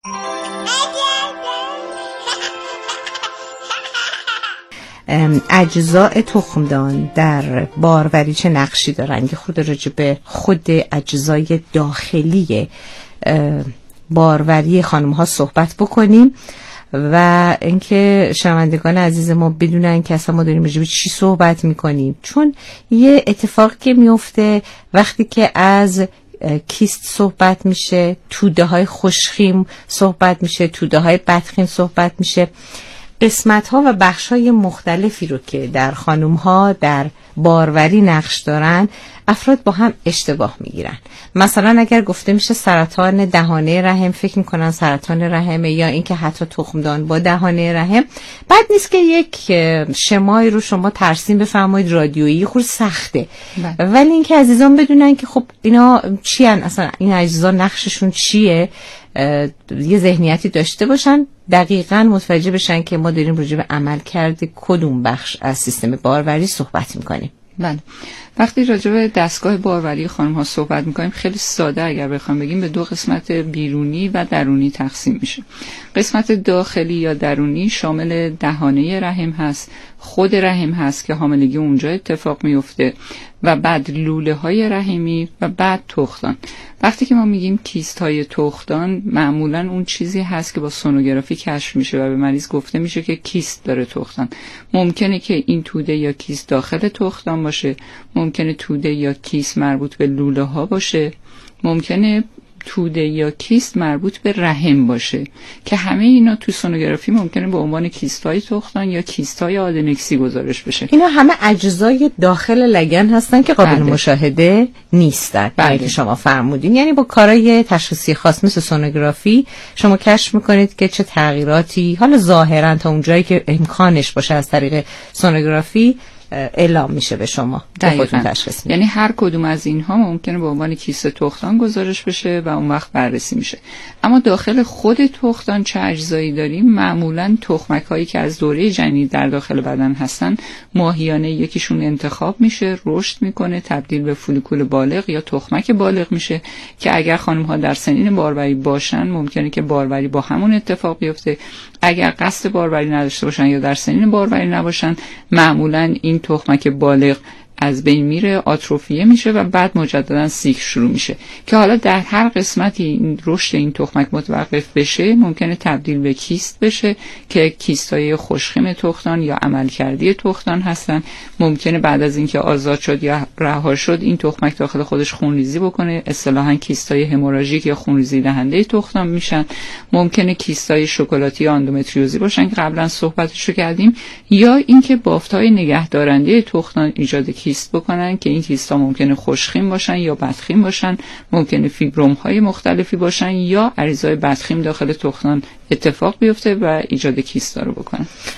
اجزاء تخمدان در باروری چه نقشی دارن؟ یه خود راجع به خود اجزای داخلی باروری خانم ها صحبت بکنیم و اینکه شنوندگان عزیز ما بدونن که اصلا ما داریم راجع به چی صحبت میکنیم، چون یه اتفاقی که میفته وقتی که از کیست صحبت میشه، توده های خوشخیم صحبت میشه، توده های بدخیم صحبت میشه، قسمت ها و بخش های مختلفی رو که در خانم ها در باروری نقش دارن افراد با هم اشتباه میگیرن. مثلا اگر گفته میشه سرطان دهانه رحم، فکر میکنن سرطان رحمه، یا اینکه حتی تخمدان با دهانه رحم. بد نیست که یک شمایی رو شما ترسیم بفرمایید رادیویی، خود سخته، ولی اینکه عزیزان بدونن که خب اینا چی هن، اصلا این اجزا نقششون چیه، یه ذهنیتی داشته باشن، دقیقاً متوجه بشن که ما داریم راجع به عملکرد کدوم بخش از سیستم باروری صحبت میکنیم. بله، وقتی راجع به دستگاه باروری خانم ها صحبت میکنیم خیلی ساده اگر بخوام بگیم به دو قسمت بیرونی و درونی تقسیم میشه. قسمت داخلی یا درونی شامل دهانه رحم هست، خود رحم هست که حاملگی اونجا اتفاق میفته، و بعد لوله های رحمی و بعد تخمدان. وقتی که ما میگیم کیست های تخمدان، معمولا اون چیزی هست که با سونوگرافی کشف میشه و به مریض گفته میشه که کیست داره تخمدان. ممکنه که این توده یا کیست داخل تخمدان باشه، ممکنه توده یا کیست مربوط به لوله ها باشه، ممکنه توده یا کیست مربوط به رحم باشه، که همه اینا تو سونوگرافی ممکنه به عنوان کیست‌های تخمدان یا کیست‌های آدنکسی گزارش بشه. اینا همه اجزای داخل لگن هستن که قابل مشاهده نیستن. که شما فرمودین، یعنی با کارهای تشخیصی خاص مثل سونوگرافی شما کشف میکنید که چه تغییراتی حالا ظاهرا تا اونجایی که امکانش باشه از طریق سونوگرافی اعلام میشه به شما. خودتون تشخیص میدید. یعنی هر کدوم از اینها ممکنه به عنوان کیست تخمدان گزارش بشه و اون وقت بررسی میشه. اما داخل خود تخمدان چه اجزایی داریم؟ معمولا تخمک هایی که از دوره جنینی در داخل بدن هستن ماهیانه یکیشون انتخاب میشه، رشد میکنه، تبدیل به فولیکول بالغ یا تخمک بالغ میشه، که اگر خانم ها در سنین باروری باشن ممکنه که باروری با همون اتفاق بیفته. اگر قصد باروری نداشته باشن یا در سنین باروری نباشن، معمولا این تخمک بالغ از بین میره، آتروفیه میشه و بعد مجددا سیکل شروع میشه، که حالا در هر قسمتی این رشد این تخمک متوقف بشه ممکنه تبدیل به کیست بشه، که کیستای خوشخیم تخمدان یا عملکردی تخمدان هستن. ممکنه بعد از اینکه آزاد شد یا رها شد این تخمک داخل خودش خونریزی بکنه، اصطلاحاً کیستای هموراژیک یا خونریزی دهنده تخمدان میشن. ممکنه کیستای شکلاتی یا اندومتریوزی باشن که قبلا صحبتشو کردیم، یا اینکه بافت‌های نگهدارنده تخمدان ایجاد کیست بکنن، که این کیست ها ممکنه خوشخیم باشن یا بدخیم باشن، ممکنه فیبروم های مختلفی باشن یا عریضای بدخیم داخل تخمدان اتفاق بیفته و ایجاد کیست رو بکنن.